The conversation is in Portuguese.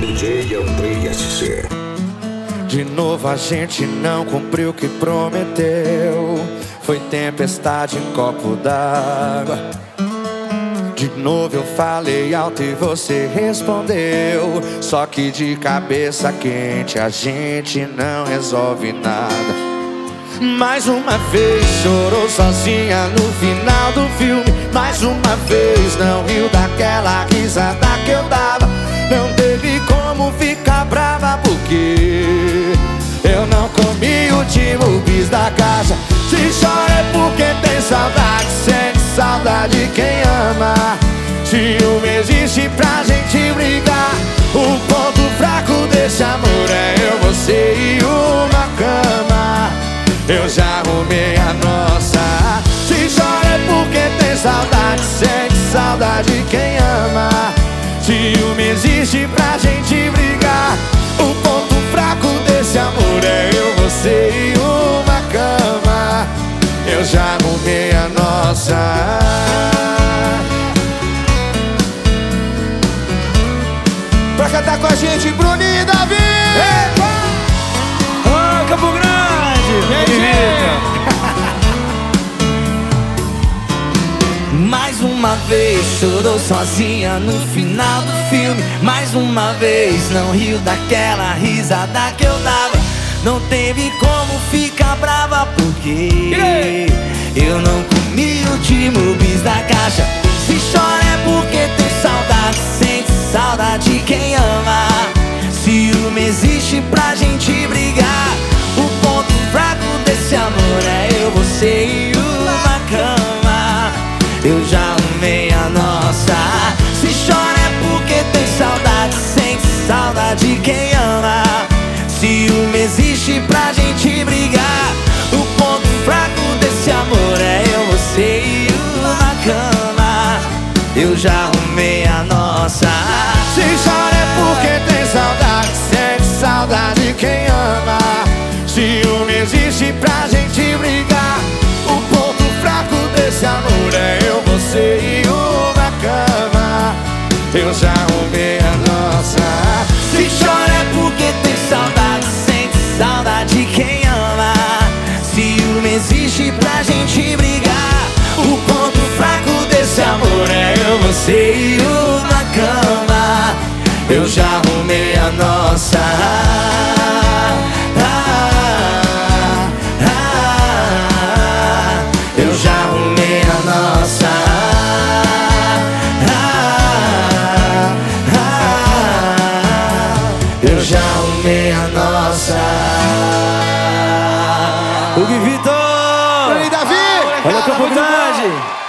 DJ Andrei SC. De novo a gente não cumpriu o que prometeu. Foi tempestade em copo d'água. De novo eu falei alto e você respondeu. Só que de cabeça quente a gente não resolve nada. Mais uma vez chorou sozinha no final do filme. Mais uma vez não riu daquela risada que eu dava. Não teve como ficar brava porque eu não comi o último bis da caixa. Se chora é porque tem saudade, sente saudade quem ama. Ciúme existe pra gente brigar. O ponto fraco desse amor é eu, você e uma cama. Eu já arrumei a nossa. Se chora é porque tem saudade, sente saudade quem ama. Ciúme existe pra gente brigar. O ponto fraco desse amor é eu, você e uma cama. Eu já arrumei a nossa. Pra cantar com a gente, Bruninho e Davi. Ô, Campo Grande! Mais uma vez chorou sozinha no final do filme. Mais uma vez não riu daquela risada que eu dava. Não teve como ficar brava porque eu não comi o último bis da caixa. Se chora é porque tem saudade, sente saudade quem ama. Ciúme existe pra gente brigar. O ponto fraco desse amor é eu, você e uma cama. Eu já arrumei a nossa. Se chora é porque tem saudade, sente saudade quem ama. Ciúme existe pra gente brigar. O ponto fraco desse amor é eu, você e uma cama. Eu já arrumei a nossa. Se chora é porque tem saudade, sente saudade quem ama. Ciúme existe pra gente brigar. O ponto fraco desse amor é eu, você e uma cama. Eu já arrumei a nossa. Se chora é porque tem saudade, sente saudade quem ama. Ciúme existe pra gente brigar. O ponto fraco desse amor é eu, você e uma cama. Eu já arrumei a nossa. Eu já arrumei a nossa. Eu já arrumei a nossa. O Gui Vitor! Oi, Davi! Olha o Campo Grande!